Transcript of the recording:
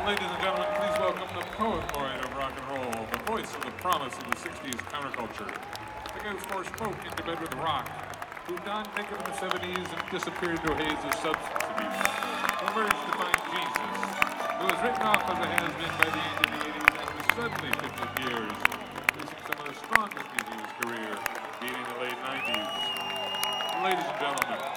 ladies and gentlemen, please welcome the poet laureate of rock and roll, the voice of the promise of the 60s counterculture, the guy who spoke into bed with rock, who donned naked in the 70s and disappeared into a haze of substance abuse, who emerged to find Jesus, who was written off as a has-been by the end of the 80s and was suddenly 50 years, facing some of the strongest music of his career, beating the late 90s. Ladies and gentlemen,